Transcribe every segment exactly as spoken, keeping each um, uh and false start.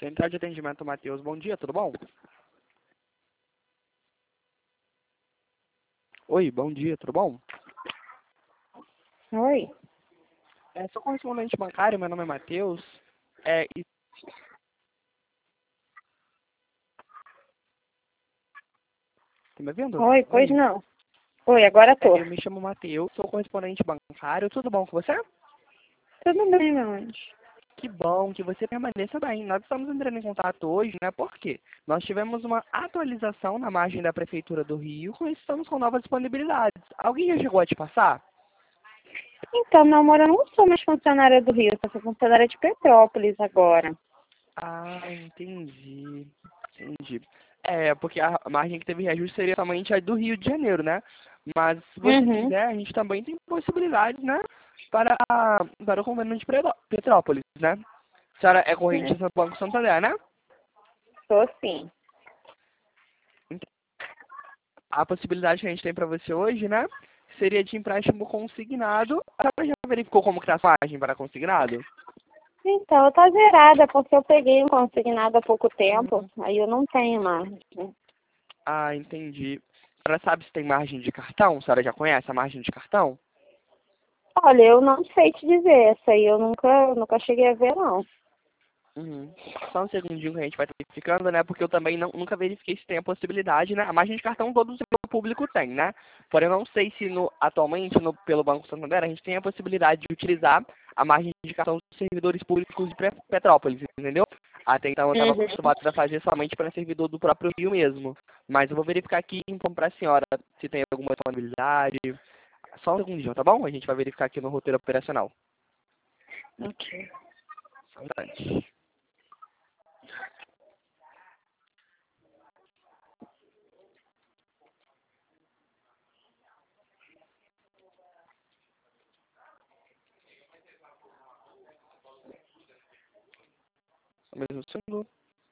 Central de Atendimento Matheus, bom dia, tudo bom? Oi, bom dia, tudo bom? Oi. É, sou correspondente bancário, meu nome é Matheus. É, e... Tá me ouvindo? Oi, pois Oi. não. Oi, agora É, tô. eu me chamo Matheus, sou correspondente bancário, tudo bom com você? Tudo bem, meu anjo. Que bom que você permaneça bem. Nós estamos entrando em contato hoje, né? Porque nós tivemos uma atualização na margem da Prefeitura do Rio e estamos com novas disponibilidades. Alguém já chegou a te passar? Então, meu amor, eu não sou mais funcionária do Rio, eu sou funcionária de Petrópolis agora. Ah, entendi. Entendi. É, porque a margem que teve reajuste seria somente a do Rio de Janeiro, né? Mas se você Uhum. quiser, a gente também tem possibilidades, né? Para, para o convênio de Pre- Petrópolis, né? A senhora é corrente do Banco Santander, né? Sou sim. Então, a possibilidade que a gente tem para você hoje, né? Seria de empréstimo consignado. A senhora já verificou como que é a margem para consignado? Então, eu tô zerada porque eu peguei um consignado há pouco tempo, Uhum. aí eu não tenho mais. Ah, entendi. A senhora sabe se tem margem de cartão? A senhora já conhece a margem de cartão? Olha, eu não sei te dizer, essa aí eu nunca, nunca cheguei a ver, não. Uhum. Só um segundinho que a gente vai verificando, né? Porque eu também não, nunca verifiquei se tem a possibilidade, né? A margem de cartão todo o setor público tem, né? Porém, eu não sei se no, atualmente, no, pelo Banco Santander, a gente tem a possibilidade de utilizar a margem de cartão dos servidores públicos de Pre- Petrópolis, entendeu? Até então eu estava Uhum. acostumado a fazer somente para servidor do próprio Rio mesmo. Mas eu vou verificar aqui então para a senhora se tem alguma disponibilidade. Só um segundinho, tá bom? A gente vai verificar aqui no roteiro operacional. Ok. Só um instante. Só mais um segundo.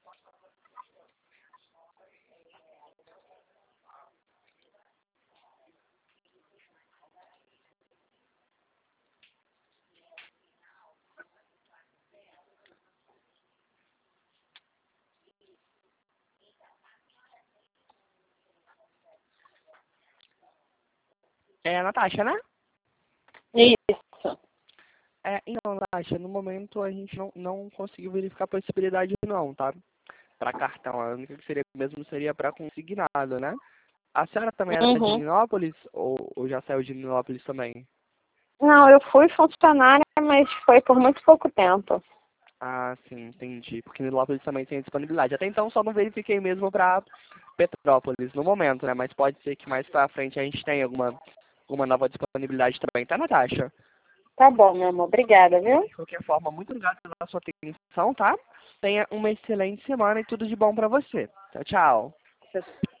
É a Natasha, né? Isso. É, então, Natasha, no momento a gente não, não conseguiu verificar a possibilidade não, tá? Para cartão, a única que seria mesmo seria para consignado, né? A senhora também era de Uhum. Divinópolis ou, ou já saiu de Divinópolis também? Não, eu fui funcionária, mas foi por muito pouco tempo. Ah, sim, entendi. Porque Divinópolis também tem disponibilidade. Até então só não verifiquei mesmo para Petrópolis no momento, né? Mas pode ser que mais para frente a gente tenha alguma, alguma nova disponibilidade também, tá, Natasha? Tá bom, meu amor. Obrigada, viu? De qualquer forma, muito obrigado pela sua atenção, tá? Tenha uma excelente semana e tudo de bom para você. Tchau, tchau.